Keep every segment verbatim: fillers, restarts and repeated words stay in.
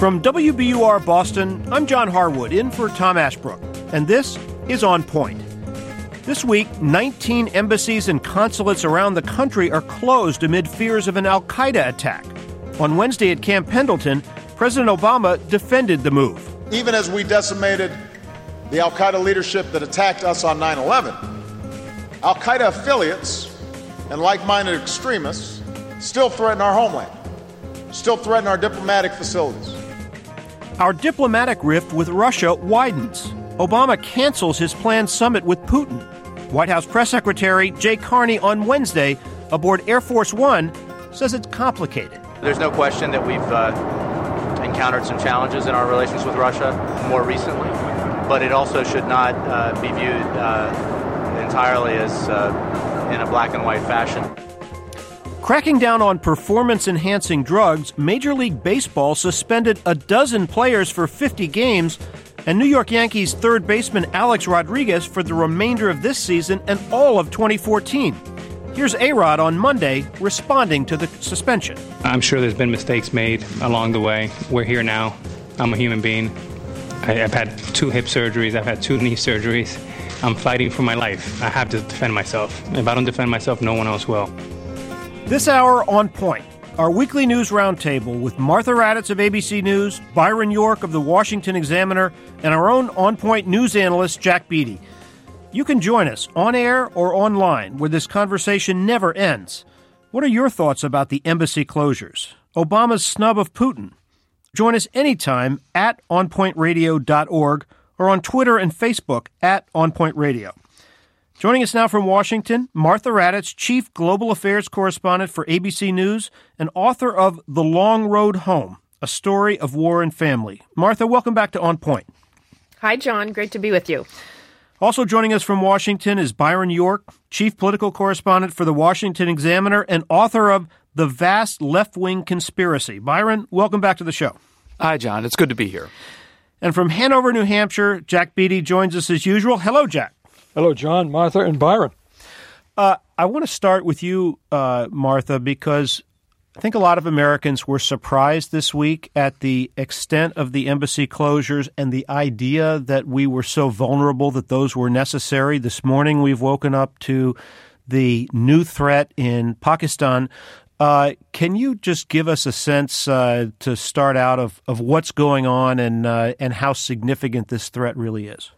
From W B U R Boston, I'm John Harwood, in for Tom Ashbrook, and this is On Point. This week, nineteen embassies and consulates around the country are closed amid fears of an al-Qaeda attack. On Wednesday at Camp Pendleton, President Obama defended the move. Even as we decimated the al-Qaeda leadership that attacked us on nine eleven, al-Qaeda affiliates and like-minded extremists still threaten our homeland, still threaten our diplomatic facilities. Our diplomatic rift with Russia widens. Obama cancels his planned summit with Putin. White House Press Secretary Jay Carney on Wednesday aboard Air Force One says it's complicated. There's no question that we've uh, encountered some challenges in our relations with Russia more recently, but it also should not uh, be viewed uh, entirely as uh, in a black and white fashion. Cracking down on performance-enhancing drugs, Major League Baseball suspended a dozen players for fifty games, and New York Yankees third baseman Alex Rodriguez for the remainder of this season and all of twenty fourteen. Here's A-Rod on Monday responding to the suspension. I'm sure there's been mistakes made along the way. We're here now. I'm a human being. I, I've had two hip surgeries. I've had two knee surgeries. I'm fighting for my life. I have to defend myself. If I don't defend myself, no one else will. This hour, On Point, our weekly news roundtable with Martha Raddatz of A B C News, Byron York of the Washington Examiner, and our own On Point news analyst, Jack Beatty. You can join us on air or online, where this conversation never ends. What are your thoughts about the embassy closures? Obama's snub of Putin? Join us anytime at on point radio dot org or on Twitter and Facebook at On Point Radio. Joining us now from Washington, Martha Raddatz, Chief Global Affairs Correspondent for A B C News and author of The Long Road Home, A Story of War and Family. Martha, welcome back to On Point. Hi, John. Great to be with you. Also joining us from Washington is Byron York, Chief Political Correspondent for the Washington Examiner and author of The Vast Left-Wing Conspiracy. Byron, welcome back to the show. Hi, John. It's good to be here. And from Hanover, New Hampshire, Jack Beatty joins us as usual. Hello, Jack. Hello, John, Martha, and Byron. Uh, I want to start with you, uh, Martha, because I think a lot of Americans were surprised this week at the extent of the embassy closures and the idea that we were so vulnerable that those were necessary. This morning, we've woken up to the new threat in Pakistan. Uh, can you just give us a sense uh, to start out of, of what's going on and uh, and how significant this threat really is?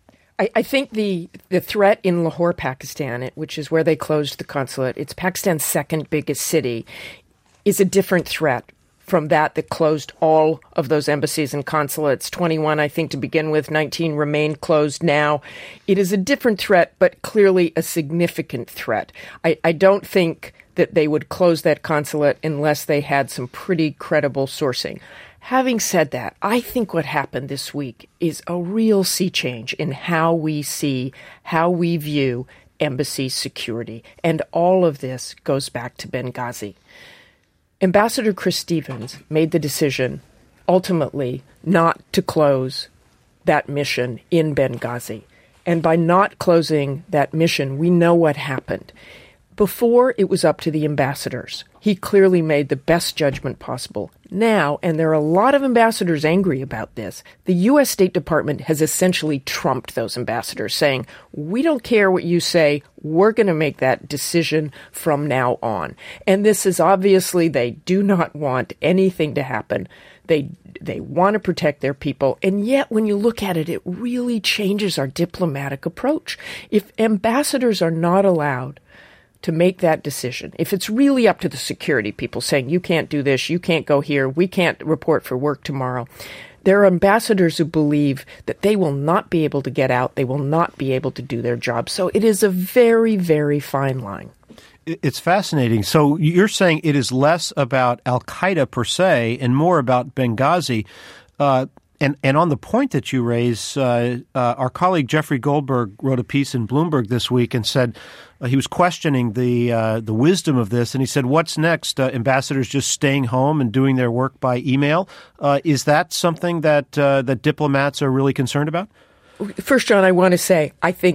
I, I think the, the threat in Lahore, Pakistan, which is where they closed the consulate, it's Pakistan's second biggest city, is a different threat from that that closed all of those embassies and consulates. twenty-one, I think, to begin with, nineteen remain closed now. It is a different threat, but clearly a significant threat. I, I don't think that they would close that consulate unless they had some pretty credible sourcing. Having said that, I think what happened this week is a real sea change in how we see, how we view embassy security. And all of this goes back to Benghazi. Ambassador Chris Stevens made the decision, ultimately, not to close that mission in Benghazi. And by not closing that mission, we know what happened. Before, it was up to the ambassadors. He clearly made the best judgment possible. Now, and there are a lot of ambassadors angry about this, the U S State Department has essentially trumped those ambassadors, saying, we don't care what you say, we're going to make that decision from now on. And this is obviously, they do not want anything to happen. They they want to protect their people. And yet, when you look at it, it really changes our diplomatic approach. If ambassadors are not allowed to make that decision, if it's really up to the security people saying, you can't do this, you can't go here, we can't report for work tomorrow, there are ambassadors who believe that they will not be able to get out, they will not be able to do their job. So it is a very, very fine line. It's fascinating. So you're saying it is less about al-Qaeda per se and more about Benghazi. Uh, And and on the point that you raise, uh, uh, our colleague Jeffrey Goldberg wrote a piece in Bloomberg this week and said uh, he was questioning the uh, the wisdom of this. And he said, what's next? Uh, ambassadors just staying home and doing their work by email? Uh, is that something that uh, that diplomats are really concerned about? First, John, I want to say I think the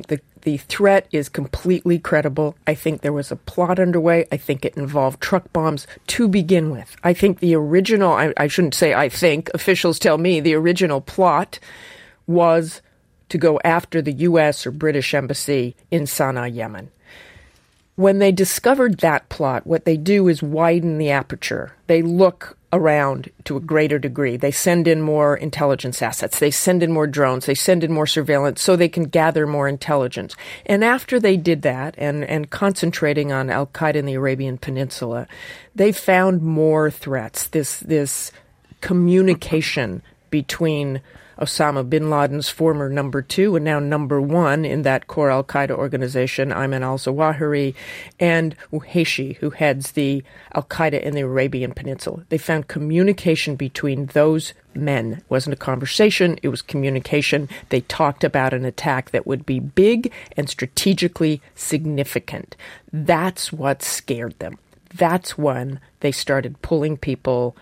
the threat is completely credible. I think there was a plot underway. I think it involved truck bombs to begin with. I think the original, I, I shouldn't say I think, officials tell me the original plot was to go after the U S or British embassy in Sana'a, Yemen. When they discovered that plot, what they do is widen the aperture. They look around to a greater degree. They send in more intelligence assets. They send in more drones. They send in more surveillance so they can gather more intelligence. And after they did that, and, and concentrating on al-Qaeda in the Arabian Peninsula, they found more threats. This, this communication between Osama bin Laden's former number two and now number one in that core al-Qaeda organization, Ayman al-Zawahiri, and Uhaishi, who heads the al-Qaeda in the Arabian Peninsula. They found communication between those men. It wasn't a conversation, it was communication. They talked about an attack that would be big and strategically significant. That's what scared them. That's when they started pulling people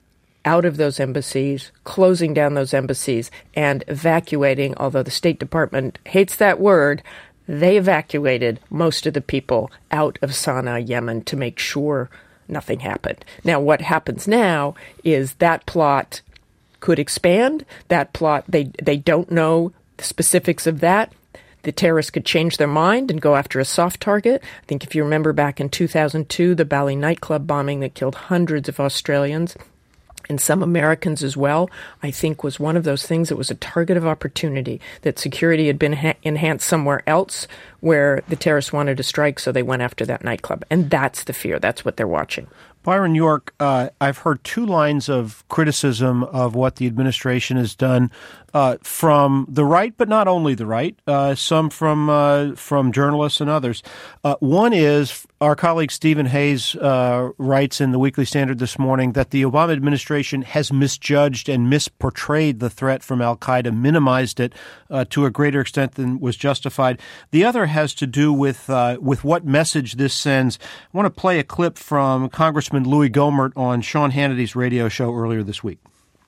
out of those embassies, closing down those embassies, and evacuating, although the State Department hates that word, they evacuated most of the people out of Sana'a, Yemen, to make sure nothing happened. Now, what happens now is that plot could expand. That plot, they, they don't know the specifics of that. The terrorists could change their mind and go after a soft target. I think if you remember back in two thousand two, the Bali nightclub bombing that killed hundreds of Australians, and some Americans as well, I think was one of those things that was a target of opportunity, that security had been ha- enhanced somewhere else where the terrorists wanted to strike, so they went after that nightclub. And that's the fear. That's what they're watching. Byron York, uh, I've heard two lines of criticism of what the administration has done uh, from the right, but not only the right, uh, some from uh, from journalists and others. Uh, one is our colleague Stephen Hayes uh, writes in the Weekly Standard this morning that the Obama administration has misjudged and misportrayed the threat from al-Qaeda, minimized it uh, to a greater extent than was justified. The other has to do with uh, with what message this sends. I want to play a clip from Congressman Louis Gohmert on Sean Hannity's radio show earlier this week.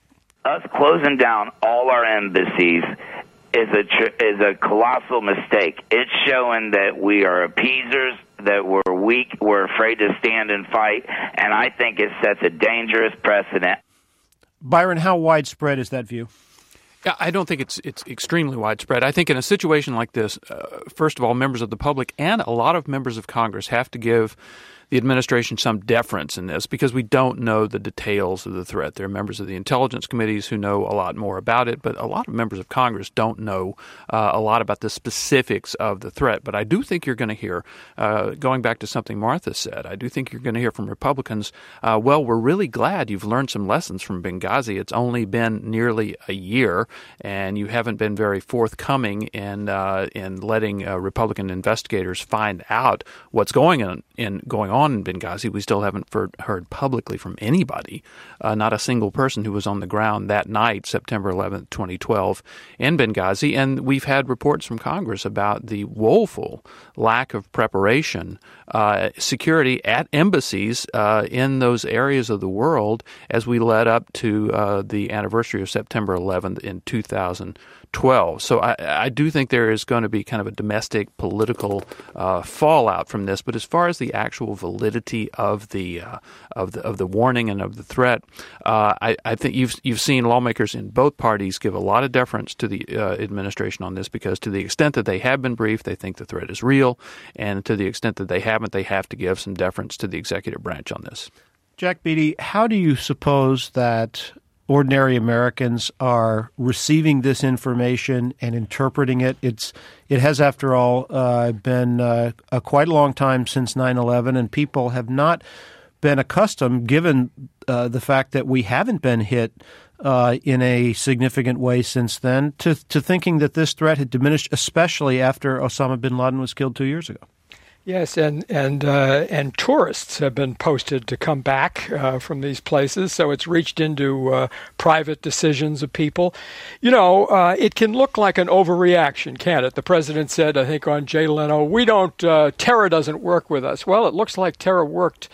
Us closing down all our embassies is a tr- is a colossal mistake. It's showing that we are appeasers, that we're weak, we're afraid to stand and fight, and I think it sets a dangerous precedent. Byron, how widespread is that view? I don't think it's it's extremely widespread. I think in a situation like this, uh, first of all, members of the public and a lot of members of Congress have to give the administration some deference in this because we don't know the details of the threat. There are members of the intelligence committees who know a lot more about it, but a lot of members of Congress don't know uh, a lot about the specifics of the threat. But I do think you're going to hear, uh, going back to something Martha said, I do think you're going to hear from Republicans, uh, well, we're really glad you've learned some lessons from Benghazi. It's only been nearly a year, and you haven't been very forthcoming in uh, in letting uh, Republican investigators find out what's going on in going on. on in Benghazi. We still haven't heard publicly from anybody, uh, not a single person who was on the ground that night, September eleventh, twenty twelve, in Benghazi. And we've had reports from Congress about the woeful lack of preparation, uh, security at embassies uh, in those areas of the world as we led up to uh, the anniversary of September eleventh in two thousand twelve. So I, I do think there is going to be kind of a domestic political uh, fallout from this. But as far as the actual validity of the uh, of the of the warning and of the threat, uh, I, I think you've you've seen lawmakers in both parties give a lot of deference to the uh, administration on this because to the extent that they have been briefed, they think the threat is real, and to the extent that they haven't, they have to give some deference to the executive branch on this. Jack Beatty, how do you suppose that ordinary Americans are receiving this information and interpreting it? It's it has, after all, uh, been uh, a quite a long time since nine eleven, and people have not been accustomed, given uh, the fact that we haven't been hit uh, in a significant way since then, to to thinking that this threat had diminished, especially after Osama bin Laden was killed two years ago. Yes, and and uh, and tourists have been posted to come back uh, from these places, so it's reached into uh, private decisions of people. You know, uh, it can look like an overreaction, can't it? The president said, I think on Jay Leno, we don't, uh, terror doesn't work with us. Well, it looks like terror worked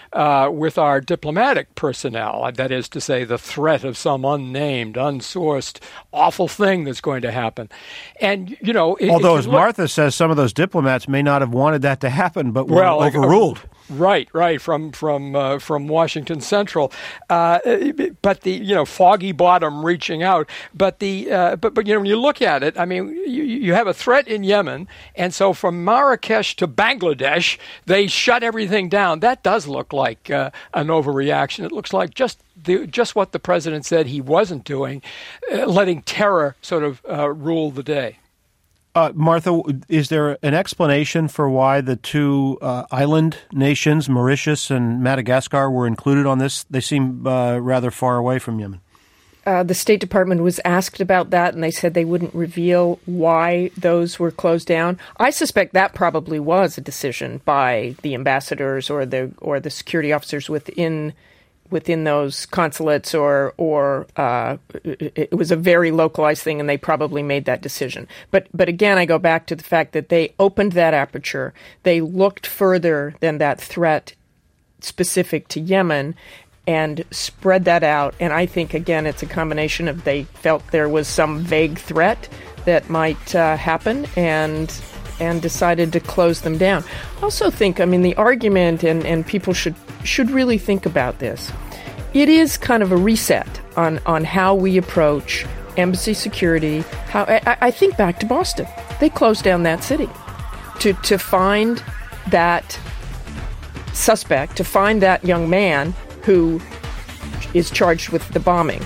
uh, with our diplomatic personnel. That is to say, the threat of some unnamed, unsourced, awful thing that's going to happen. And, you know... Although, as look, Martha says, some of those diplomats may not have wanted that to happen, but were well, overruled. Like, uh, Right, right, from from uh, from Washington Central, uh, but the you know foggy bottom reaching out. But the uh, but but you know when you look at it, I mean you, you have a threat in Yemen, and so from Marrakesh to Bangladesh, they shut everything down. That does look like uh, an overreaction. It looks like just the, just what the president said he wasn't doing, uh, letting terror sort of uh, rule the day. Uh, Martha, is there an explanation for why the two uh, island nations, Mauritius and Madagascar, were included on this? They seem uh, rather far away from Yemen. Uh, the State Department was asked about that, and they said they wouldn't reveal why those were closed down. I suspect that probably was a decision by the ambassadors or the or the security officers within within those consulates, or or uh, it was a very localized thing, and they probably made that decision. But but again, I go back to the fact that they opened that aperture. They looked further than that threat specific to Yemen and spread that out. And I think, again, it's a combination of they felt there was some vague threat that might uh, happen and and decided to close them down. I also think, I mean, the argument, and, and people should should really think about this, it is kind of a reset on, on how we approach embassy security. How I, I think back to Boston. They closed down that city to, to find that suspect, to find that young man who is charged with the bombing.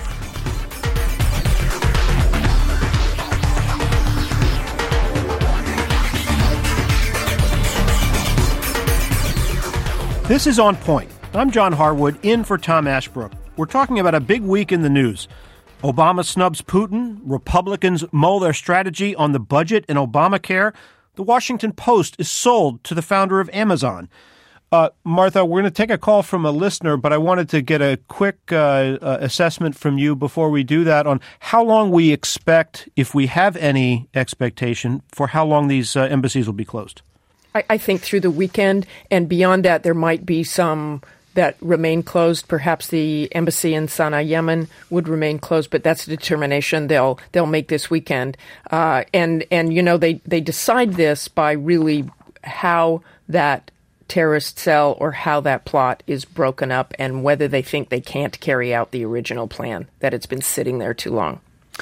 This is On Point. I'm John Harwood, in for Tom Ashbrook. We're talking about a big week in the news. Obama snubs Putin. Republicans mull their strategy on the budget and Obamacare. The Washington Post is sold to the founder of Amazon. Uh, Martha, we're going to take a call from a listener, but I wanted to get a quick uh, uh, assessment from you before we do that on how long we expect, if we have any expectation, for how long these uh, embassies will be closed. I, I think through the weekend, and beyond that, there might be some that remain closed. Perhaps the embassy in Sana'a, Yemen, would remain closed, but that's a determination they'll they'll make this weekend. Uh, and and you know they they decide this by really how that terrorist cell or how that plot is broken up, and whether they think they can't carry out the original plan, that it's been sitting there too long.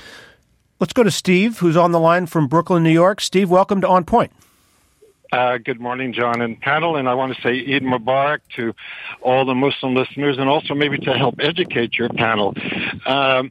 Let's go to Steve, who's on the line from Brooklyn, New York. Steve, welcome to On Point. Uh, good morning, John and panel, and I want to say Eid Mubarak to all the Muslim listeners, and also maybe to help educate your panel. Um,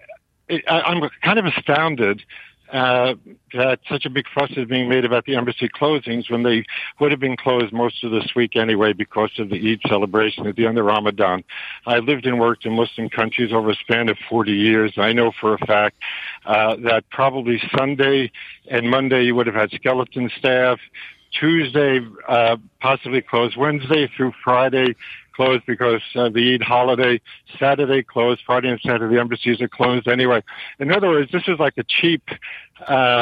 I, I'm kind of astounded uh, that such a big fuss is being made about the embassy closings when they would have been closed most of this week anyway because of the Eid celebration at the end of Ramadan. I lived and worked in Muslim countries over a span of forty years. I know for a fact uh, that probably Sunday and Monday you would have had skeleton staff. Tuesday, uh, possibly closed. Wednesday through Friday, closed because uh, the Eid holiday. Saturday, closed. Friday and Saturday, embassies are closed anyway. In other words, this is like a cheap, uh,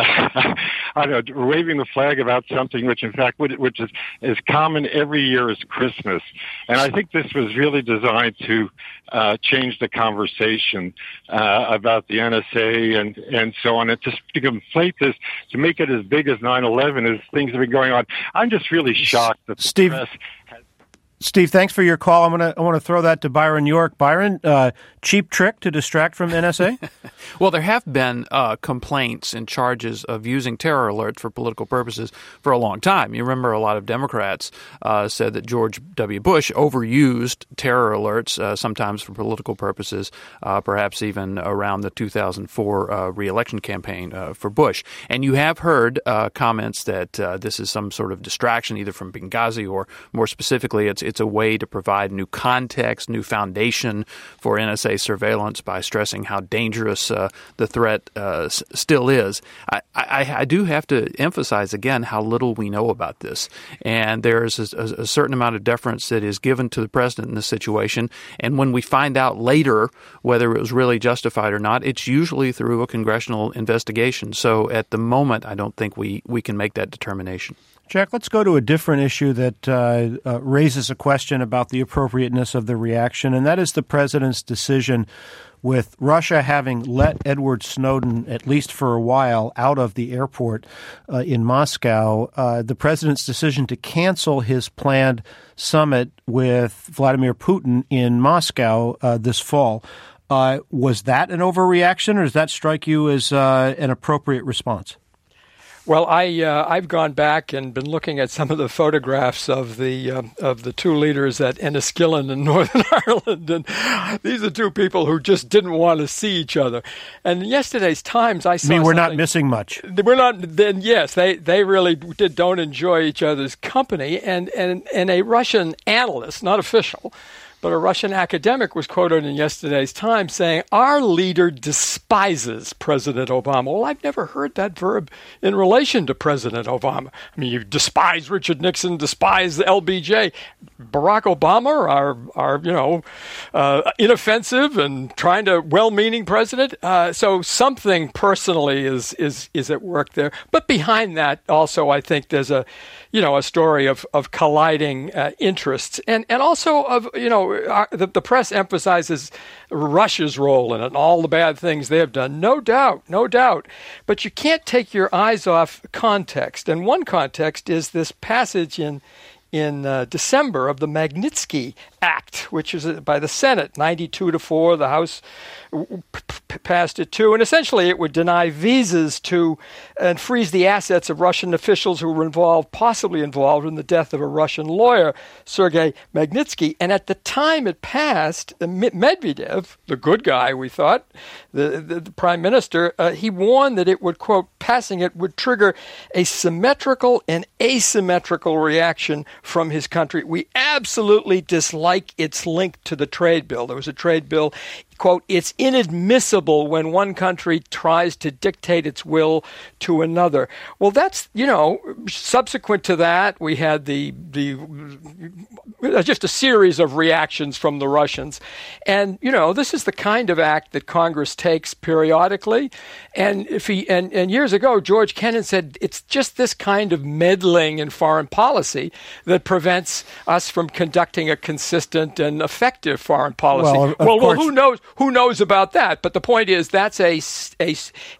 I don't know, waving the flag about something which, in fact, which is as common every year as Christmas. And I think this was really designed to uh, change the conversation uh, about the N S A and, and so on, and to, to conflate this, to make it as big as nine eleven as things have been going on. I'm just really shocked that the Steve, press has... Steve, thanks for your call. I'm gonna I want to throw that to Byron York. Byron, uh, cheap trick to distract from N S A? Well, there have been uh, complaints and charges of using terror alerts for political purposes for a long time. You remember a lot of Democrats uh, said that George W. Bush overused terror alerts, uh, sometimes for political purposes, uh, perhaps even around the two thousand four uh, re-election campaign uh, for Bush. And you have heard uh, comments that uh, this is some sort of distraction, either from Benghazi or, more specifically, it's it's a way to provide new context, new foundation for N S A surveillance by stressing how dangerous uh, the threat uh, s- still is. I, I, I do have to emphasize again how little we know about this. And there's a, a, a certain amount of deference that is given to the president in this situation. And when we find out later whether it was really justified or not, it's usually through a congressional investigation. So at the moment, I don't think we, we can make that determination. Jack, let's go to a different issue that uh, uh, raises a question about the appropriateness of the reaction, and that is the president's decision with Russia having let Edward Snowden, at least for a while, out of the airport uh, in Moscow, uh, the president's decision to cancel his planned summit with Vladimir Putin in Moscow uh, this fall. Uh, was that an overreaction, or does that strike you as uh, an appropriate response? Well, I uh, I've gone back and been looking at some of the photographs of the uh, of the two leaders at Enniskillen in Northern Ireland, and these are two people who just didn't want to see each other. And in yesterday's Times, I saw. I mean, we're not missing much. We're not. Then yes, they, they really did don't enjoy each other's company, and and and a Russian analyst, not official, but a Russian academic was quoted in yesterday's Times saying, "Our leader despises President Obama." Well, I've never heard that verb in relation to President Obama. I mean, you despise Richard Nixon, despise the L B J. Barack Obama, our, our you know, uh, inoffensive and trying to well-meaning president. Uh, so something personally is, is, is at work there. But behind that also, I think there's a, you know, a story of, of colliding uh, interests and, and also of, you know, our, the, the press emphasizes Russia's role in it and all the bad things they have done. No doubt, no doubt. But you can't take your eyes off context. And one context is this passage in in uh, December of the Magnitsky Act, which is by the Senate, ninety-two to four. The House p- p- passed it too. And essentially it would deny visas to and freeze the assets of Russian officials who were involved, possibly involved in the death of a Russian lawyer, Sergei Magnitsky. And at the time it passed, Medvedev, the good guy, we thought, the, the, the prime minister, uh, he warned that it would, quote, passing it would trigger a symmetrical and asymmetrical reaction from his country. We absolutely dislike its link to the trade bill. There was a trade bill. Quote, it's inadmissible when one country tries to dictate its will to another. Well, that's, you know, subsequent to that, we had the the just a series of reactions from the Russians. And, you know, this is the kind of act that Congress takes periodically. And if he and, and years ago, George Kennan said it's just this kind of meddling in foreign policy that prevents us from conducting a consistent and effective foreign policy. Well, well, well course, who knows? Who knows about that? But the point is that's a, a,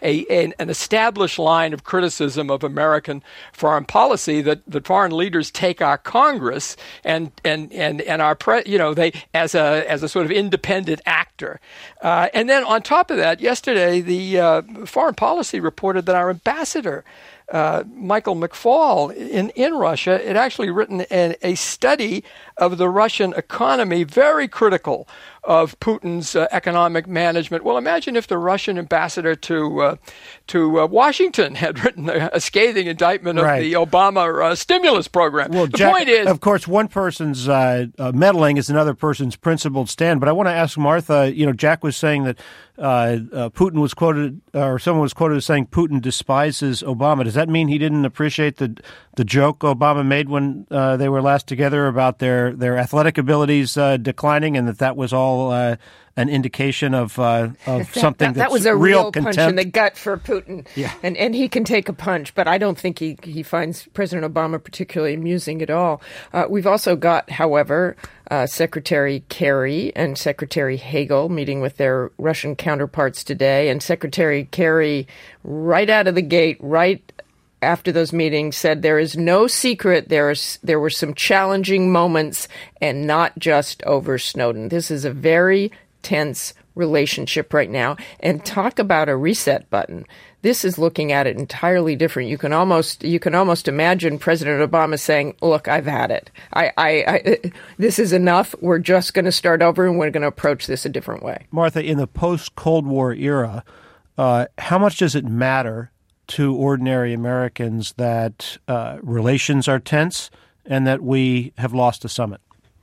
a, an established line of criticism of American foreign policy that, that foreign leaders take our Congress and and and and our pre, you know they as a as a sort of independent actor. Uh, and then on top of that, yesterday the uh, Foreign Policy reported that our ambassador, Uh, Michael McFaul in, in Russia, had actually written an, a study of the Russian economy, very critical of Putin's uh, economic management. Well, imagine if the Russian ambassador to uh, to uh, Washington had written a, a scathing indictment of right. the Obama uh, stimulus program. Well, the Jack, point is, of course, one person's uh, uh, meddling is another person's principled stand. But I want to ask Martha, you know, Jack was saying that uh, uh, Putin was quoted, or someone was quoted as saying Putin despises Obama. Does that mean he didn't appreciate the the joke Obama made when uh, they were last together about their, their athletic abilities uh, declining, and that that was all uh, an indication of uh, of something that, that, that's that was a real, real contempt? punch in the gut for Putin. Yeah. And and he can take a punch, but I don't think he, he finds President Obama particularly amusing at all. Uh, we've also got, however, uh, Secretary Kerry and Secretary Hagel meeting with their Russian counterparts today, and Secretary Kerry, right out of the gate, right after those meetings, said there is no secret there is there were some challenging moments, and not just over Snowden. This is a very tense relationship right now, and talk about a reset button. This is looking at it entirely different. You can almost you can almost imagine President Obama saying, "Look, I've had it. I, I, I this is enough. We're just going to start over, and we're going to approach this a different way." Martha, in the post-Cold War era, uh, how much does it matter to ordinary Americans that uh, relations are tense and that we have lost a summit?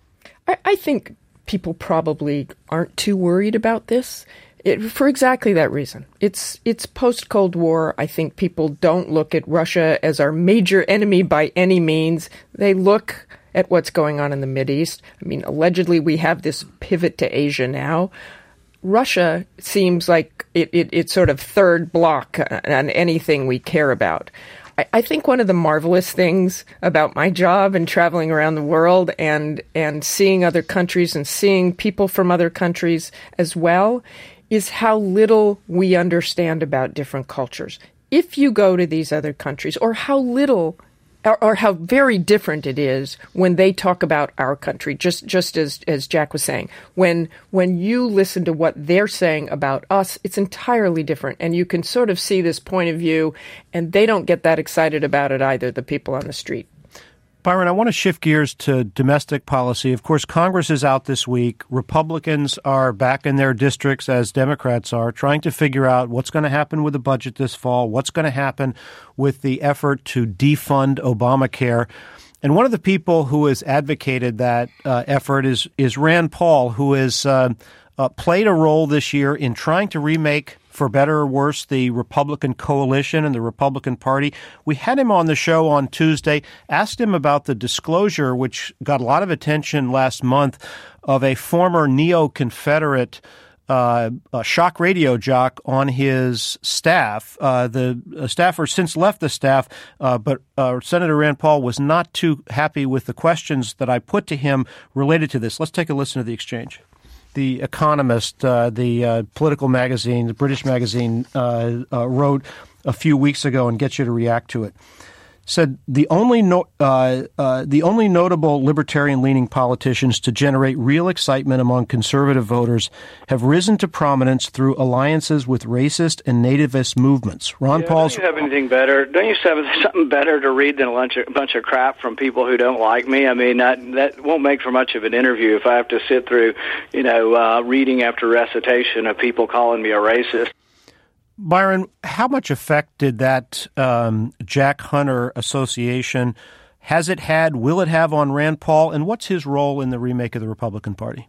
I, I think people probably aren't too worried about this it, for exactly that reason. It's it's post-Cold War. I think people don't look at Russia as our major enemy by any means. They look at what's going on in the Mideast. I mean, allegedly we have this pivot to Asia now. Russia seems like it, it, it's sort of third block on anything we care about. I, I think one of the marvelous things about my job and traveling around the world and and seeing other countries and seeing people from other countries as well is how little we understand about different cultures. If you go to these other countries, or how little Or, or how very different it is when they talk about our country, just just as, as Jack was saying. When when you listen to what they're saying about us, it's entirely different. And you can sort of see this point of view, and they don't get that excited about it either, the people on the street. Byron, I want to shift gears to domestic policy. Of course, Congress is out this week. Republicans are back in their districts, as Democrats are, trying to figure out what's going to happen with the budget this fall, what's going to happen with the effort to defund Obamacare. And one of the people who has advocated that uh, effort is is Rand Paul, who has uh, uh, played a role this year in trying to remake, for better or worse, the Republican coalition and the Republican Party. We had him on the show on Tuesday, asked him about the disclosure, which got a lot of attention last month, of a former neo-Confederate uh, a shock radio jock on his staff. Uh, the uh, staffer since left the staff, uh, but uh, Senator Rand Paul was not too happy with the questions that I put to him related to this. Let's take a listen to the exchange. The Economist, uh, the uh, political magazine, the British magazine, uh, uh, wrote a few weeks ago, and get you to react to it. Said the only no, uh, uh, the only notable libertarian-leaning politicians to generate real excitement among conservative voters have risen to prominence through alliances with racist and nativist movements. Ron yeah, Paul's. Don't you have anything better? Don't you have something better to read than a bunch of, bunch of crap from people who don't like me? I mean, that, that won't make for much of an interview if I have to sit through, you know, uh, reading after recitation of people calling me a racist. Byron, how much effect did that um, Jack Hunter association, has it had, will it have on Rand Paul, and what's his role in the remake of the Republican Party?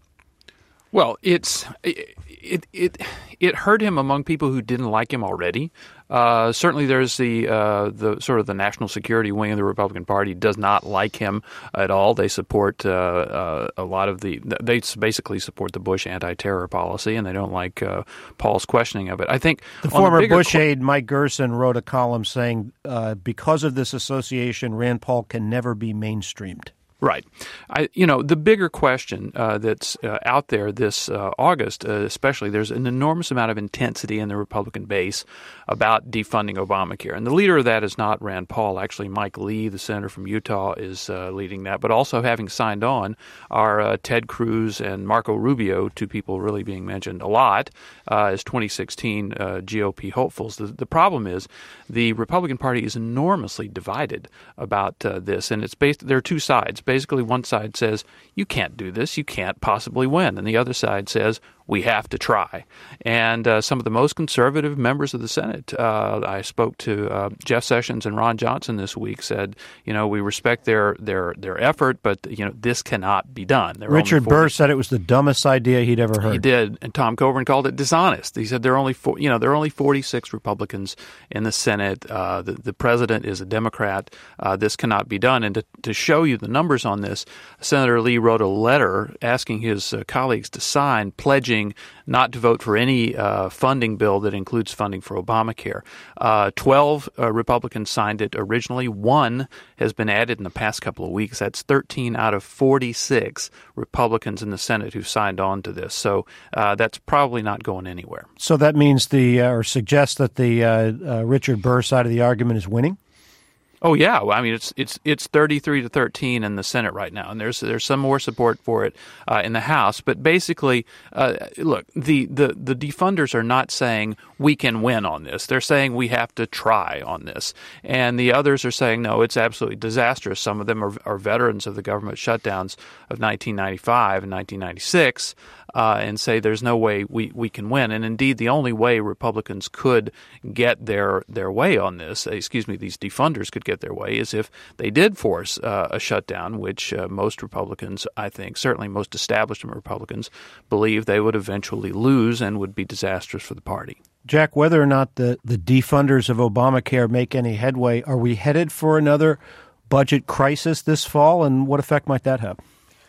Well, it's it it it, it hurt him among people who didn't like him already. Uh, certainly, there's the uh, the sort of the national security wing of the Republican Party does not like him at all. They support uh, uh, a lot of the they basically support the Bush anti-terror policy, and they don't like uh, Paul's questioning of it. I think the former the Bush qu- aide Mike Gerson wrote a column saying uh, because of this association, Rand Paul can never be mainstreamed. Right. I, you know, the bigger question uh, that's uh, out there this uh, August, uh, especially, there's an enormous amount of intensity in the Republican base about defunding Obamacare. And the leader of that is not Rand Paul. Actually, Mike Lee, the senator from Utah, is uh, leading that. But also having signed on are uh, Ted Cruz and Marco Rubio, two people really being mentioned a lot uh, as twenty sixteen uh, G O P hopefuls. The, the problem is the Republican Party is enormously divided about uh, this. And it's based, there are two sides. Basically, one side says, you can't do this, you can't possibly win. And the other side says, we have to try. And uh, some of the most conservative members of the Senate, uh, I spoke to uh, Jeff Sessions and Ron Johnson this week, said, you know, we respect their their their effort, but, you know, this cannot be done. They're Richard Burr said it was the dumbest idea he'd ever heard. He did, and Tom Coburn called it dishonest. He said there are only four, you know, there are only forty-six Republicans in the Senate. Uh, the, the president is a Democrat. Uh, this cannot be done. And to, to show you the numbers on this, Senator Lee wrote a letter asking his uh, colleagues to sign, pledging not to vote for any uh, funding bill that includes funding for Obamacare. Uh, Twelve uh, Republicans signed it originally. One has been added in the past couple of weeks. That's thirteen out of forty-six Republicans in the Senate who signed on to this. So uh, that's probably not going anywhere. So that means the uh, or suggests that the uh, uh, Richard Burr side of the argument is winning? Oh yeah, well, I mean it's it's it's thirty-three to thirteen in the Senate right now, and there's there's some more support for it uh, in the House. But basically, uh, look, the, the the defunders are not saying we can win on this; they're saying we have to try on this, and the others are saying no, it's absolutely disastrous. Some of them are, are veterans of the government shutdowns of nineteen ninety-five and nineteen ninety-six. Uh, and say there's no way we, we can win. And indeed, the only way Republicans could get their their way on this, excuse me, these defunders could get their way, is if they did force uh, a shutdown, which uh, most Republicans, I think, certainly most establishment Republicans, believe they would eventually lose and would be disastrous for the party. Jack, whether or not the, the defunders of Obamacare make any headway, are we headed for another budget crisis this fall, and what effect might that have?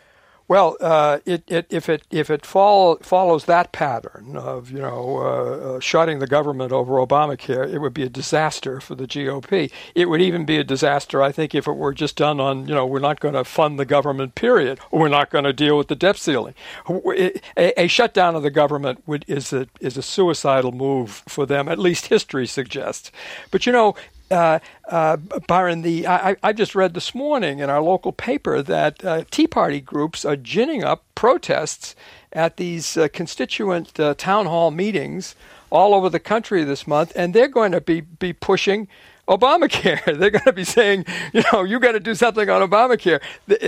Well, uh, it, it, if it if it follow, follows that pattern of you know uh, uh, shutting the government over Obamacare, it would be a disaster for the G O P. It would even be a disaster, I think, if it were just done on you know we're not going to fund the government, period, or we're not going to deal with the debt ceiling. A, a shutdown of the government would is a is a suicidal move for them. At least history suggests. But you know. Uh, uh, Byron, the I, I just read this morning in our local paper that uh, Tea Party groups are ginning up protests at these uh, constituent uh, town hall meetings all over the country this month, and they're going to be, be pushing Obamacare. They're going to be saying, you know, you got to do something on Obamacare.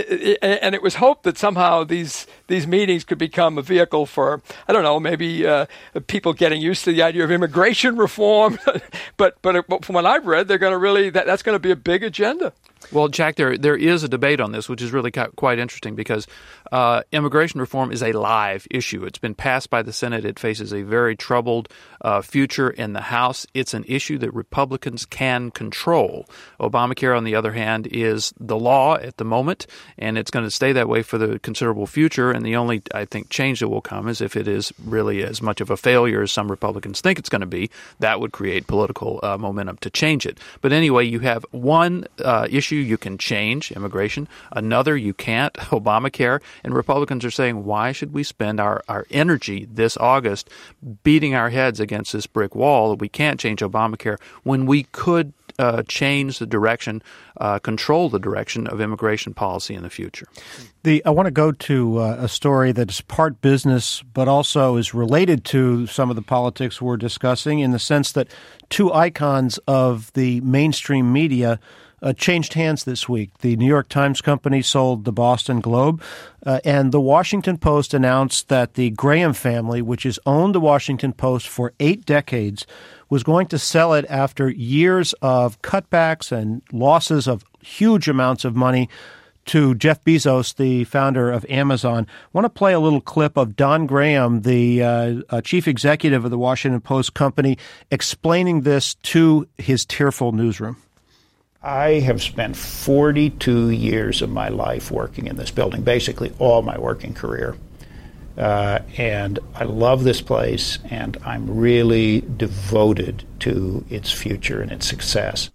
And it was hoped that somehow these these meetings could become a vehicle for, I don't know, maybe uh, people getting used to the idea of immigration reform. but but from what I've read, they're going to really, that, that's going to be a big agenda. Well, Jack, there there is a debate on this, which is really quite interesting because uh, immigration reform is a live issue. It's been passed by the Senate. It faces a very troubled uh, future in the House. It's an issue that Republicans can control. Obamacare, on the other hand, is the law at the moment, and it's going to stay that way for the considerable future. And the only, I think, change that will come is if it is really as much of a failure as some Republicans think it's going to be. That would create political uh, momentum to change it. But anyway, you have one uh, issue you can change, immigration. Another you can't, Obamacare. And Republicans are saying, why should we spend our, our energy this August beating our heads against this brick wall that we can't change Obamacare when we could uh, change the direction, uh, control the direction of immigration policy in the future? The I want to go to uh, a story that is part business but also is related to some of the politics we're discussing in the sense that two icons of the mainstream media Uh, changed hands this week. The New York Times Company sold the Boston Globe, uh, and the Washington Post announced that the Graham family, which has owned the Washington Post for eight decades, was going to sell it after years of cutbacks and losses of huge amounts of money to Jeff Bezos, the founder of Amazon. I want to play a little clip of Don Graham, the uh, uh, chief executive of the Washington Post company, explaining this to his tearful newsroom. I have spent forty-two years of my life working in this building, basically all my working career. Uh, and I love this place, and I'm really devoted to its future and its success.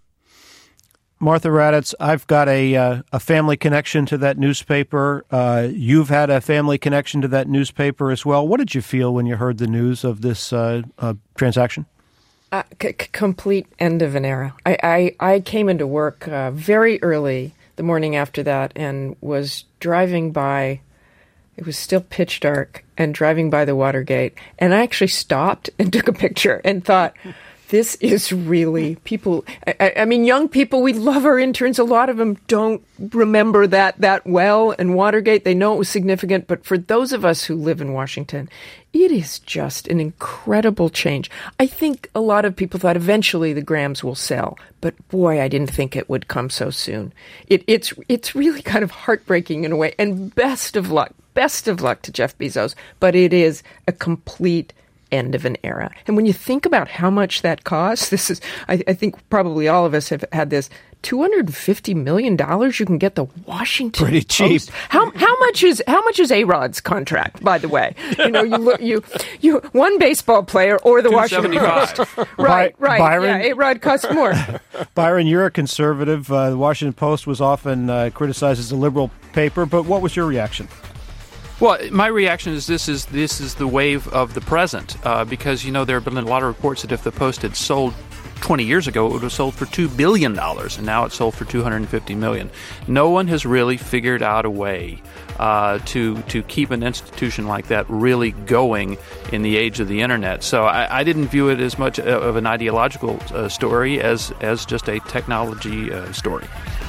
Martha Raddatz, I've got a uh, a family connection to that newspaper. Uh, you've had a family connection to that newspaper as well. What did you feel when you heard the news of this uh, uh, transaction? Uh, c- complete end of an era. I, I, I came into work uh, very early the morning after that and was driving by, it was still pitch dark, and driving by the Watergate. And I actually stopped and took a picture and thought, this is really people. I, I mean, young people, we love our interns. A lot of them don't remember that that well. And Watergate, they know it was significant. But for those of us who live in Washington, it is just an incredible change. I think a lot of people thought eventually the Grahams will sell. But boy, I didn't think it would come so soon. It, it's it's really kind of heartbreaking in a way. And best of luck, best of luck to Jeff Bezos. But it is a complete end of an era. And when you think about how much that costs, this is, I, I think probably all of us have had this, two hundred fifty million dollars you can get the Washington Pretty cheap. Post. How how much is how much is A-Rod's contract, by the way? You know, you look you you one baseball player or the Washington Post. Right, right. Byron, yeah, A-Rod costs more. Byron, you're a conservative. Uh, the Washington Post was often uh, criticized as a liberal paper, but what was your reaction? Well, my reaction is this is this is the wave of the present uh, because, you know, there have been a lot of reports that if the Post had sold twenty years ago, it would have sold for two billion dollars, and now it's sold for two hundred fifty million dollars. No one has really figured out a way uh, to to keep an institution like that really going in the age of the Internet. So I, I didn't view it as much of an ideological uh, story as, as just a technology uh, story.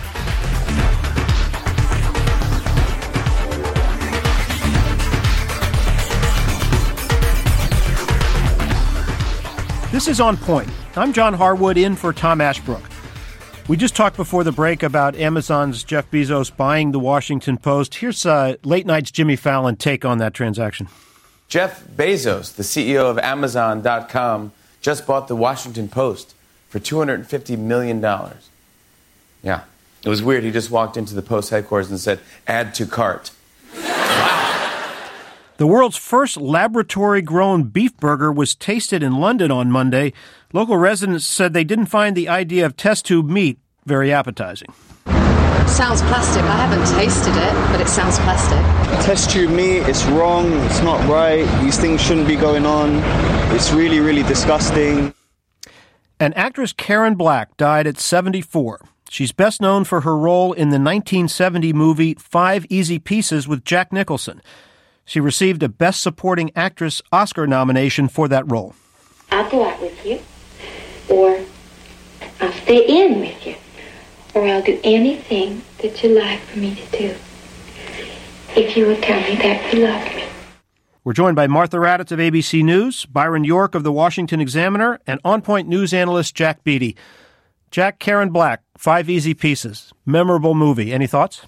This is On Point. I'm John Harwood, in for Tom Ashbrook. We just talked before the break about Amazon's Jeff Bezos buying the Washington Post. Here's uh, Late Night's Jimmy Fallon take on that transaction. Jeff Bezos, the C E O of Amazon dot com, just bought the Washington Post for two hundred fifty million dollars. Yeah, it was weird. He just walked into the Post headquarters and said, add to cart. The world's first laboratory-grown beef burger was tasted in London on Monday. Local residents said they didn't find the idea of test tube meat very appetizing. Sounds plastic. I haven't tasted it, but it sounds plastic. Test tube meat, it's wrong, it's not right, these things shouldn't be going on. It's really, really disgusting. And actress Karen Black died at seventy-four. She's best known for her role in the nineteen seventy movie Five Easy Pieces with Jack Nicholson. She received a Best Supporting Actress Oscar nomination for that role. I'll go out with you, or I'll stay in with you, or I'll do anything that you like for me to do, if you will tell me that you love me. We're joined by Martha Raddatz of A B C News, Byron York of the Washington Examiner, and on-point news analyst Jack Beatty. Jack, Karen Black, Five Easy Pieces, memorable movie. Any thoughts?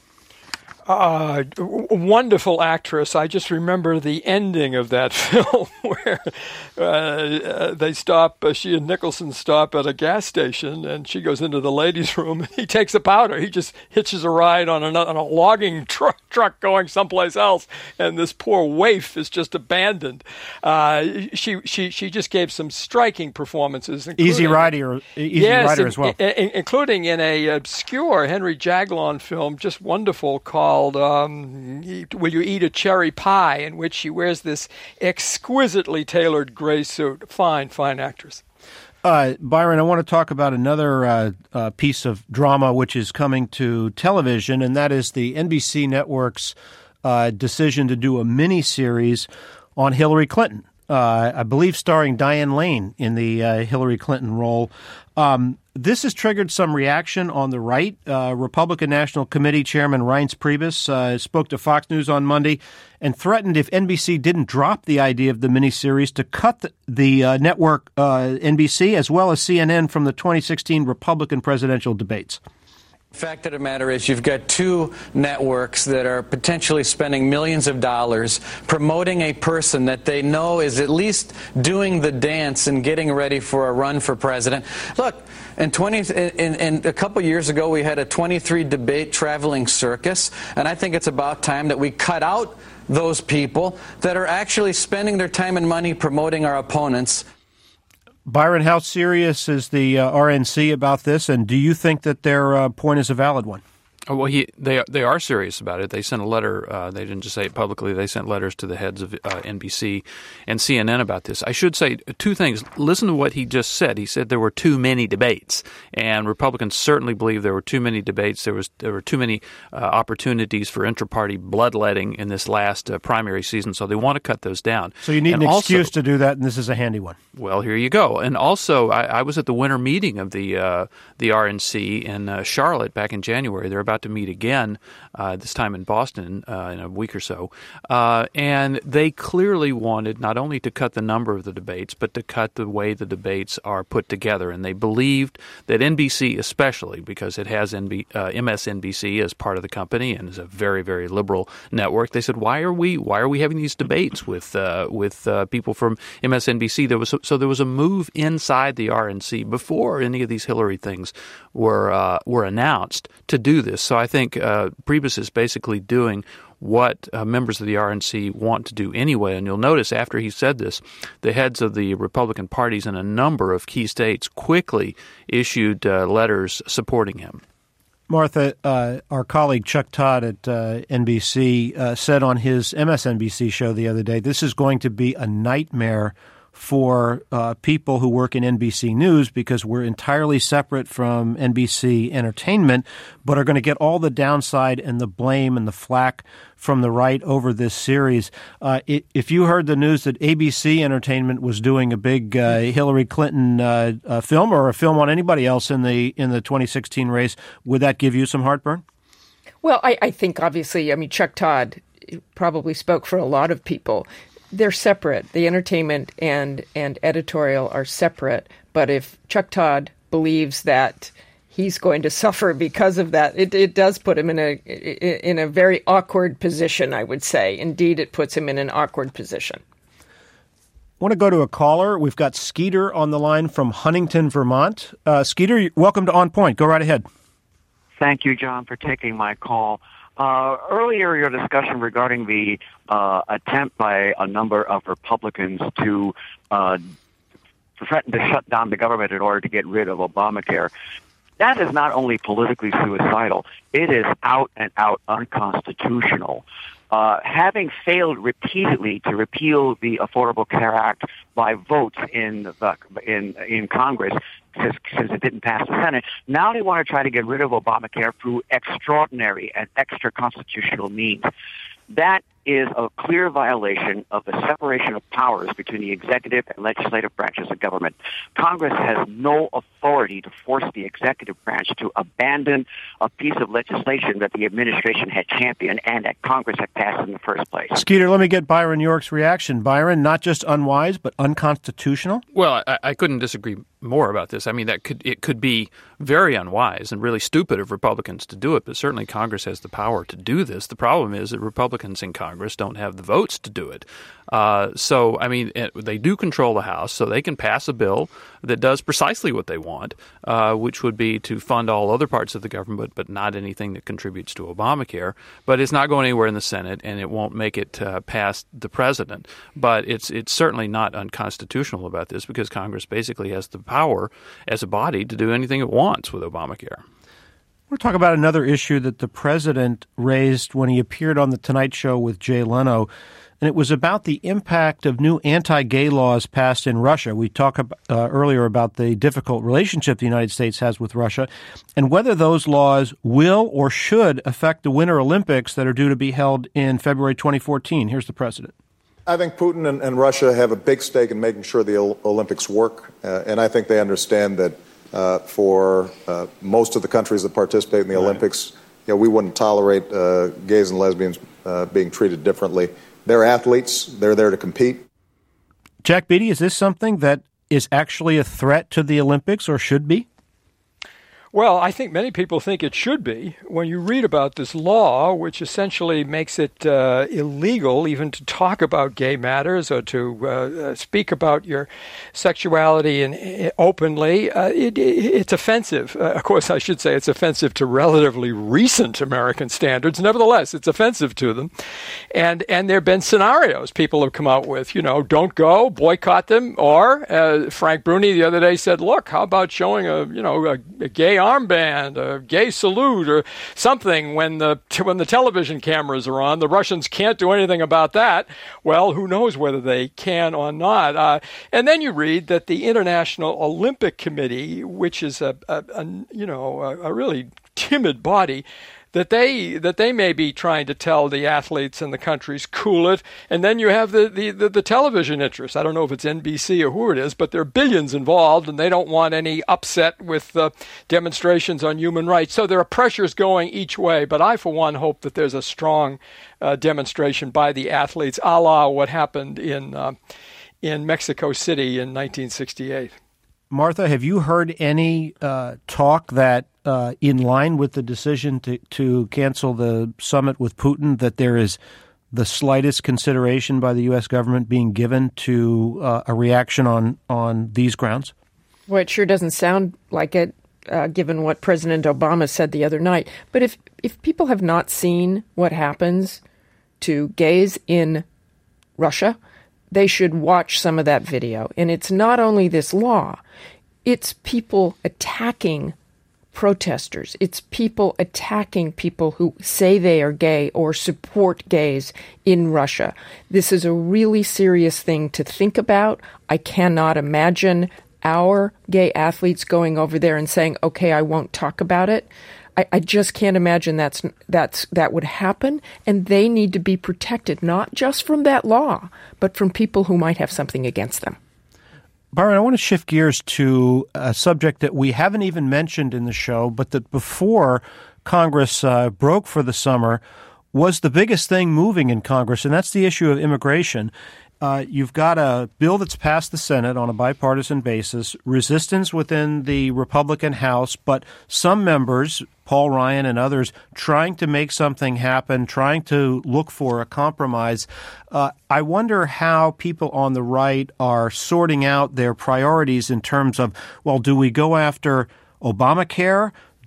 Uh, wonderful actress. I just remember the ending of that film where uh, uh, they stop, uh, she and Nicholson stop at a gas station, and she goes into the ladies' room, and he takes a powder. He just hitches a ride on, an, on a logging tr- truck going someplace else, and this poor waif is just abandoned. Uh, she she she just gave some striking performances. Easy Rider, Easy yes, Rider as well. In, in, including in a obscure Henry Jaglon film, just wonderful, called Um, Will You Eat a Cherry Pie, in which she wears this exquisitely tailored gray suit. Fine, fine actress. Uh, Byron, I want to talk about another uh, uh, piece of drama which is coming to television, and that is the N B C Network's uh, decision to do a mini-series on Hillary Clinton, uh, I believe starring Diane Lane in the uh, Hillary Clinton role. Um, this has triggered some reaction on the right. Uh, Republican National Committee Chairman Reince Priebus uh, spoke to Fox News on Monday and threatened if N B C didn't drop the idea of the miniseries to cut the, the uh, network uh, N B C as well as C N N from the twenty sixteen Republican presidential debates. The fact of the matter is you've got two networks that are potentially spending millions of dollars promoting a person that they know is at least doing the dance and getting ready for a run for president. Look, in, twenty, in, in a couple years ago we had a twenty-three debate traveling circus, and I think it's about time that we cut out those people that are actually spending their time and money promoting our opponents. Byron, how serious is the uh, R N C about this, and do you think that their uh, point is a valid one? Oh, well, he, they they are serious about it. They sent a letter. Uh, they didn't just say it publicly. They sent letters to the heads of uh, N B C and C N N about this. I should say two things. Listen to what he just said. He said there were too many debates, and Republicans certainly believe there were too many debates. There was there were too many uh, opportunities for intra-party bloodletting in this last uh, primary season, so they want to cut those down. So you need and an also, excuse to do that, and this is a handy one. Well, here you go. And also, I, I was at the winter meeting of the uh, the R N C in uh, Charlotte back in January. They're about to meet again. Uh, this time in Boston uh, in a week or so. Uh, and they clearly wanted not only to cut the number of the debates, but to cut the way the debates are put together. And they believed that N B C especially, because it has N B, uh, M S N B C as part of the company and is a very, very liberal network, they said, why are we why are we having these debates with uh, with uh, people from M S N B C? There was so there was a move inside the R N C before any of these Hillary things were uh, were announced to do this. So I think uh, Priebus is basically doing what uh, members of the R N C want to do anyway. And you'll notice after he said this, the heads of the Republican parties in a number of key states quickly issued uh, letters supporting him. Martha, uh, our colleague Chuck Todd at uh, N B C uh, said on his M S N B C show the other day, this is going to be a nightmare for uh, people who work in N B C News because we're entirely separate from N B C Entertainment, but are going to get all the downside and the blame and the flack from the right over this series. Uh, it, if you heard the news that A B C Entertainment was doing a big uh, Hillary Clinton uh, uh, film or a film on anybody else in the in the twenty sixteen race, would that give you some heartburn? Well, I, I think obviously, I mean, Chuck Todd probably spoke for a lot of people. They're separate. The entertainment and, and editorial are separate. But if Chuck Todd believes that he's going to suffer because of that, it, it does put him in a in a very awkward position, I would say. Indeed, it puts him in an awkward position. I want to go to a caller. We've got Skeeter on the line from Huntington, Vermont. Uh, Skeeter, welcome to On Point. Go right ahead. Thank you, John, for taking my call. Uh, earlier, your discussion regarding the uh, attempt by a number of Republicans to uh, threaten to shut down the government in order to get rid of Obamacare, that is not only politically suicidal, it is out and out unconstitutional. Uh, having failed repeatedly to repeal the Affordable Care Act by votes in the, in in Congress, since, since it didn't pass the Senate, now they want to try to get rid of Obamacare through extraordinary and extra constitutional means. That is a clear violation of the separation of powers between the executive and legislative branches of government. Congress has no authority to force the executive branch to abandon a piece of legislation that the administration had championed and that Congress had passed in the first place. Skeeter, let me get Byron York's reaction. Byron, not just unwise, but unconstitutional? Well, I, I couldn't disagree more about this. I mean, that could it could be very unwise and really stupid of Republicans to do it, but certainly Congress has the power to do this. The problem is that Republicans in Congress don't have the votes to do it. Uh, so, I mean, it, they do control the House, so they can pass a bill that does precisely what they want, uh, which would be to fund all other parts of the government, but not anything that contributes to Obamacare. But it's not going anywhere in the Senate, and it won't make it uh, past the president. But it's it's certainly not unconstitutional about this because Congress basically has the power as a body to do anything it wants with Obamacare. We'll talk about another issue that the president raised when he appeared on The Tonight Show with Jay Leno, and it was about the impact of new anti-gay laws passed in Russia. We talked uh, earlier about the difficult relationship the United States has with Russia and whether those laws will or should affect the Winter Olympics that are due to be held in February twenty fourteen. Here's the president. I think Putin and, and Russia have a big stake in making sure the Olympics work, uh, and I think they understand that uh, for uh, most of the countries that participate in the right. Olympics, you know, we wouldn't tolerate uh, gays and lesbians uh, being treated differently. They're athletes. They're there to compete. Jack Beatty, is this something that is actually a threat to the Olympics or should be? Well, I think many people think it should be. When you read about this law, which essentially makes it uh, illegal even to talk about gay matters or to uh, speak about your sexuality and uh, openly, uh, it, it, it's offensive. Uh, of course, I should say it's offensive to relatively recent American standards. Nevertheless, it's offensive to them. And and there have been scenarios people have come out with, you know, don't go, boycott them. Or uh, Frank Bruni the other day said, look, how about showing a, you know, a, a gay armband, a gay salute, or something when the when the television cameras are on. The Russians can't do anything about that. Well, who knows whether they can or not. Uh, and then you read that the International Olympic Committee, which is a, a, a you know a, a really timid body, that they that they may be trying to tell the athletes and the countries, cool it. And then you have the, the, the, the television interest. I don't know if it's N B C or who it is, but there are billions involved, and they don't want any upset with uh, demonstrations on human rights. So there are pressures going each way. But I, for one, hope that there's a strong uh, demonstration by the athletes, a la what happened in uh, in Mexico City in nineteen sixty-eight. Martha, have you heard any uh, talk that, uh, in line with the decision to, to cancel the summit with Putin, that there is the slightest consideration by the U S government being given to uh, a reaction on, on these grounds? Well, it sure doesn't sound like it, uh, given what President Obama said the other night. But if, if people have not seen what happens to gays in Russia, they should watch some of that video. And it's not only this law, it's people attacking protesters. It's people attacking people who say they are gay or support gays in Russia. This is a really serious thing to think about. I cannot imagine our gay athletes going over there and saying, okay, I won't talk about it. I, I just can't imagine that's that's that would happen, and they need to be protected, not just from that law, but from people who might have something against them. Byron, I want to shift gears to a subject that we haven't even mentioned in the show, but that before Congress uh, broke for the summer was the biggest thing moving in Congress, and that's the issue of immigration. Uh, you've got a bill that's passed the Senate on a bipartisan basis, resistance within the Republican House, but some members, Paul Ryan and others, trying to make something happen, trying to look for a compromise. Uh, I wonder how people on the right are sorting out their priorities in terms of, well, do we go after Obamacare?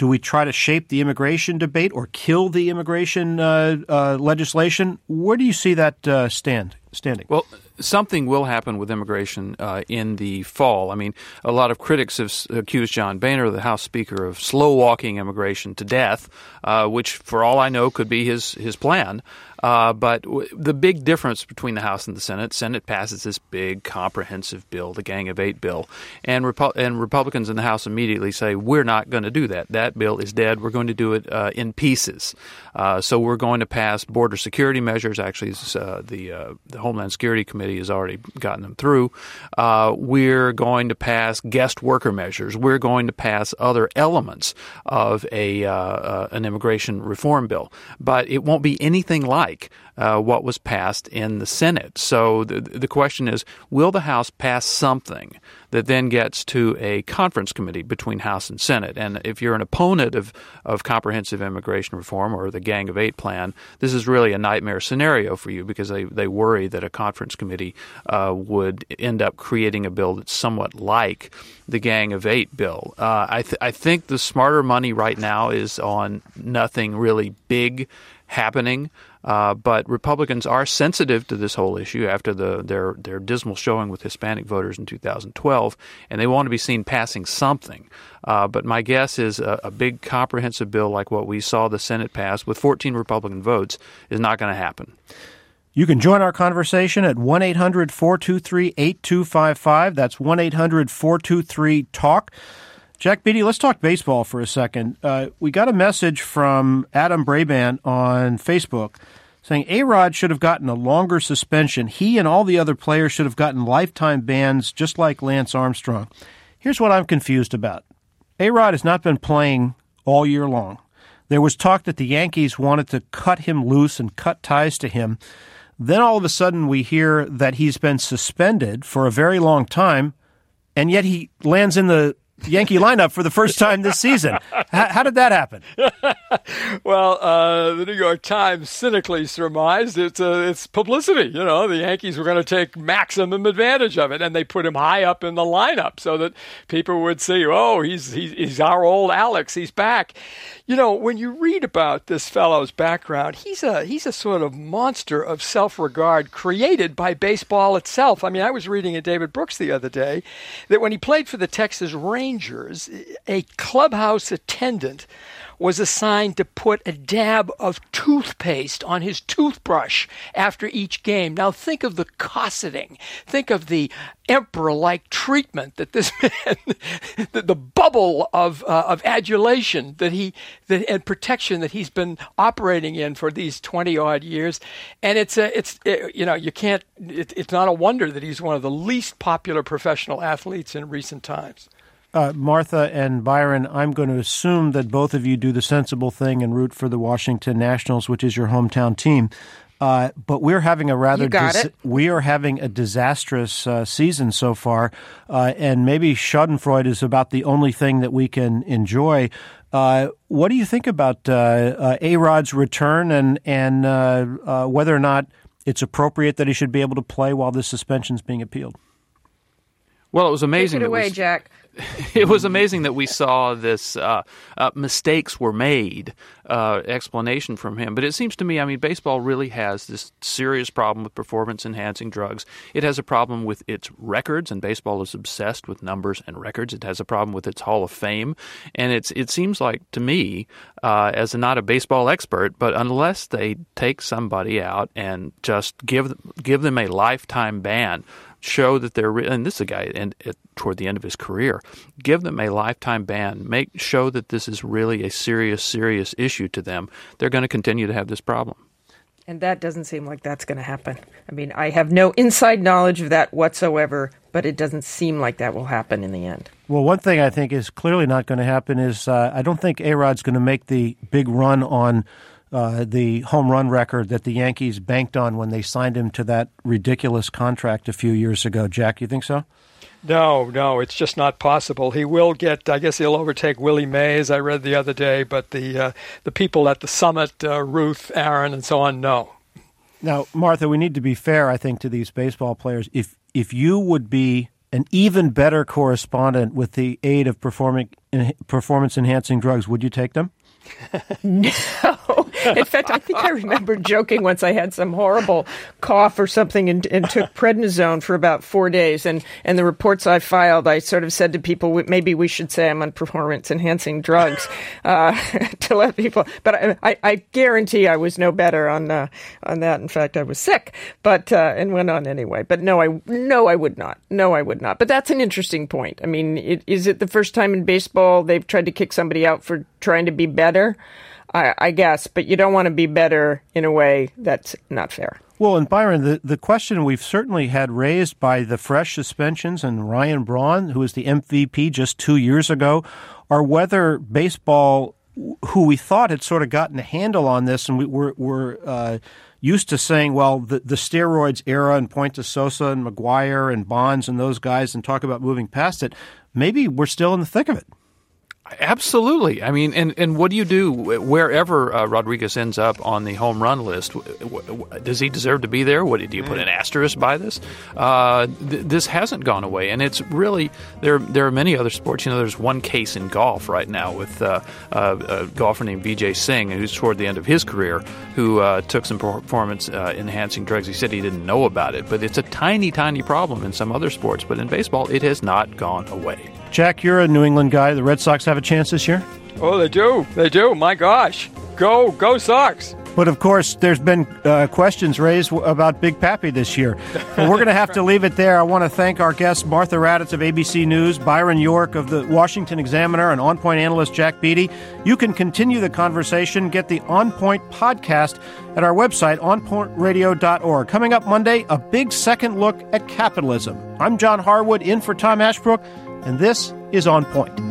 Do we try to shape the immigration debate or kill the immigration uh, uh, legislation? Where do you see that uh, stand standing? Well, something will happen with immigration uh, in the fall. I mean, a lot of critics have accused John Boehner, the House Speaker, of slow-walking immigration to death, uh, which, for all I know, could be his, his plan. Uh, but w- the big difference between the House and the Senate, Senate passes this big comprehensive bill, the Gang of Eight bill, and, Repu- and Republicans in the House immediately say, we're not going to do that. That bill is dead. We're going to do it uh, in pieces. Uh, so we're going to pass border security measures. Actually, uh, the, uh, the Homeland Security Committee has already gotten them through. Uh, we're going to pass guest worker measures. We're going to pass other elements of a uh, uh, an immigration reform bill. But it won't be anything like Uh, what was passed in the Senate. So the, the question is, will the House pass something that then gets to a conference committee between House and Senate? And if you're an opponent of, of comprehensive immigration reform or the Gang of Eight plan, this is really a nightmare scenario for you because they, they worry that a conference committee uh, would end up creating a bill that's somewhat like the Gang of Eight bill. Uh, I, th- I think the smarter money right now is on nothing really big happening. Uh, but Republicans are sensitive to this whole issue after the, their their dismal showing with Hispanic voters in two thousand twelve, and they want to be seen passing something. Uh, but my guess is a, a big comprehensive bill like what we saw the Senate pass with fourteen Republican votes is not going to happen. You can join our conversation at one eight hundred four two three eight two five five. That's one eight hundred four two three talk. Jack Beatty, let's talk baseball for a second. Uh, we got a message from Adam Brabant on Facebook saying A-Rod should have gotten a longer suspension. He and all the other players should have gotten lifetime bans just like Lance Armstrong. Here's what I'm confused about. A-Rod has not been playing all year long. There was talk that the Yankees wanted to cut him loose and cut ties to him. Then all of a sudden we hear that he's been suspended for a very long time, and yet he lands in the Yankee lineup for the first time this season. How, how did that happen? Well, uh, the New York Times cynically surmised it's uh, it's publicity. You know, the Yankees were going to take maximum advantage of it, and they put him high up in the lineup so that people would see, oh, he's he's, he's our old Alex. He's back. You know, when you read about this fellow's background, he's a he's a sort of monster of self-regard created by baseball itself. I mean, I was reading at David Brooks the other day that when he played for the Texas Rangers, a clubhouse attendant was assigned to put a dab of toothpaste on his toothbrush after each game. Now think of the cosseting. Think of the emperor-like treatment that this man, the, the bubble of uh, of adulation that he that, and protection that he's been operating in for these twenty odd years. And it's a, it's it, you know you can't. It, it's not a wonder that he's one of the least popular professional athletes in recent times. Uh, Martha and Byron, I'm going to assume that both of you do the sensible thing and root for the Washington Nationals, which is your hometown team. Uh, but we're having a rather You got dis- it. we are having a disastrous uh, season so far, uh, and maybe Schadenfreude is about the only thing that we can enjoy. Uh, what do you think about uh, uh, A-Rod's return and and uh, uh, whether or not it's appropriate that he should be able to play while this suspension is being appealed? Well, it was amazing. Take it that away, we, Jack. It was amazing that we saw this uh, uh, mistakes were made uh, explanation from him. But it seems to me, I mean, baseball really has this serious problem with performance-enhancing drugs. It has a problem with its records, and baseball is obsessed with numbers and records. It has a problem with its Hall of Fame. And it's it seems like, to me, uh, as a, not a baseball expert, but unless they take somebody out and just give give them a lifetime ban, show that they're – and this is a guy and, and toward the end of his career. Give them a lifetime ban. Make Show that this is really a serious, serious issue to them. They're going to continue to have this problem. And that doesn't seem like that's going to happen. I mean, I have no inside knowledge of that whatsoever, but it doesn't seem like that will happen in the end. Well, one thing I think is clearly not going to happen is uh, I don't think A-Rod's going to make the big run on Uh, the home run record that the Yankees banked on when they signed him to that ridiculous contract a few years ago. Jack, you think so? No, no, it's just not possible. He will get, I guess he'll overtake Willie Mays, I read the other day, but the uh, the people at the summit, uh, Ruth, Aaron, and so on, no. Now, Martha, we need to be fair, I think, to these baseball players. If if you would be an even better correspondent with the aid of performing, performance-enhancing drugs, would you take them? No. In fact, I think I remember joking once I had some horrible cough or something and, and took prednisone for about four days. And, and the reports I filed, I sort of said to people, maybe we should say I'm on performance-enhancing drugs uh, to let people. But I, I, I guarantee I was no better on uh, on that. In fact, I was sick, but uh, and went on anyway. But no, I no, I would not. No, I would not. But that's an interesting point. I mean, it, is it the first time in baseball they've tried to kick somebody out for trying to be better? I, I guess, but you don't want to be better in a way that's not fair. Well, and Byron, the, the question we've certainly had raised by the fresh suspensions and Ryan Braun, who was the M V P just two years ago, are whether baseball, who we thought had sort of gotten a handle on this, and we were, were uh, used to saying, well, the, the steroids era and point to Sosa and McGuire and Bonds and those guys and talk about moving past it, maybe we're still in the thick of it. Absolutely. I mean, and, and what do you do wherever uh, Rodriguez ends up on the home run list? Does he deserve to be there? What do you put an asterisk by this? Uh, th- this hasn't gone away, and it's really there. There are many other sports. You know, there's one case in golf right now with uh, uh, a golfer named Vijay Singh, who's toward the end of his career, who uh, took some performance uh, enhancing drugs. He said he didn't know about it, but it's a tiny, tiny problem in some other sports. But in baseball, it has not gone away. Jack, you're a New England guy. The Red Sox have a chance this year? Oh, they do. They do. My gosh. Go, go Sox. But, of course, there's been uh, questions raised about Big Pappy this year. But we're going to have to leave it there. I want to thank our guests, Martha Raddatz of A B C News, Byron York of the Washington Examiner, and On Point analyst Jack Beatty. You can continue the conversation. Get the On Point podcast at our website, on point radio dot org. Coming up Monday, a big second look at capitalism. I'm John Harwood, in for Tom Ashbrook, and this is On Point.